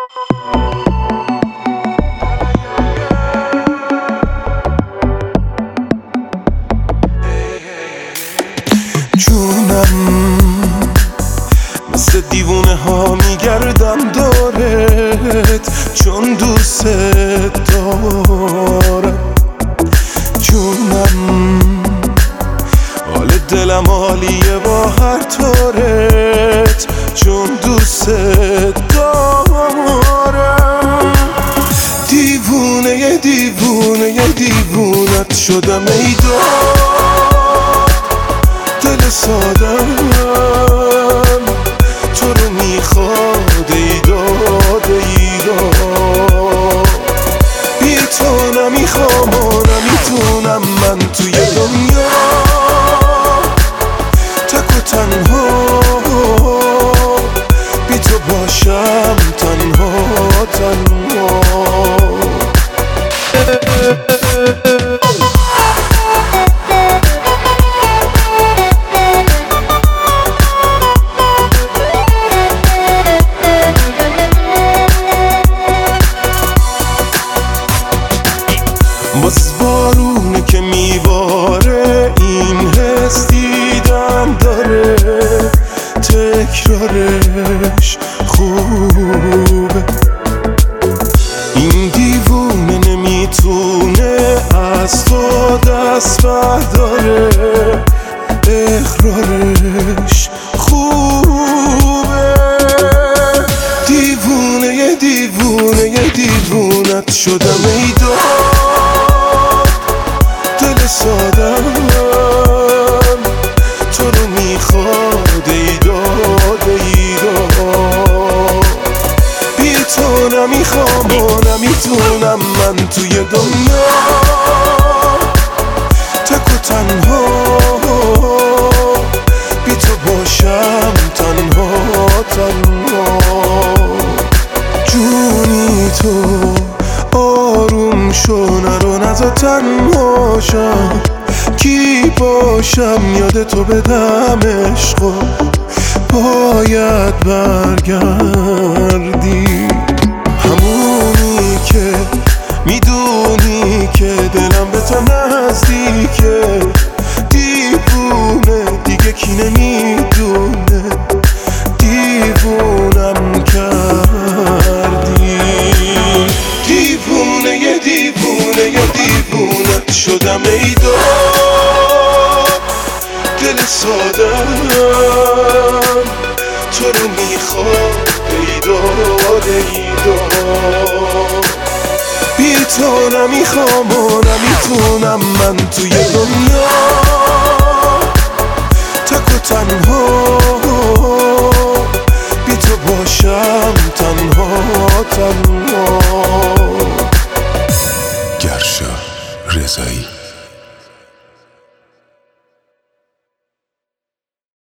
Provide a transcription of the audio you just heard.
جونم مثل دیوونه ها میگردم دارت، چون دوست دارم. جونم حال دلم عالیه با هر طورت، چون دوست دارم. دیوونه دیوونه دیوونت شدم ای دل سادم، تو رو میخواد ای داد ای داد. بی تو نمیخوام و نمیتونم من توی دنیا تک و تنها، بی تو باشم تنها تنها. باز بارونه که میباره این حس دیدم داره، تکرارش خوبه. این دیوونه نمیتونه از تو دست برداره، اقرارش خوبه. دیوونه دیوونه دیوونت شدم ای دل سادم، تو رو میخواد ای داد ای داد. بی تو نمیخوام و نمیتونم من توی دنیا تک و تنها، بی تو باشم تنها تنها. جونی تو آروم شو، نرو نزا تنها شم، کی باشم یاد تو بدم عشقو، باید برگردی. همونی که میدونی که دلم به تو نزدیکه، دیوونه دیگه کی نمیدونه، دیوونم کردی. دیوونه دیوونه دیوونت شدم ای دل سادم، تو رو میخواد ای داد ای داد. بی تو نمیخوام و نمیتونم من توی دنیا تک و تنها، بی تو باشم تنها تنها. گرشا رضایی.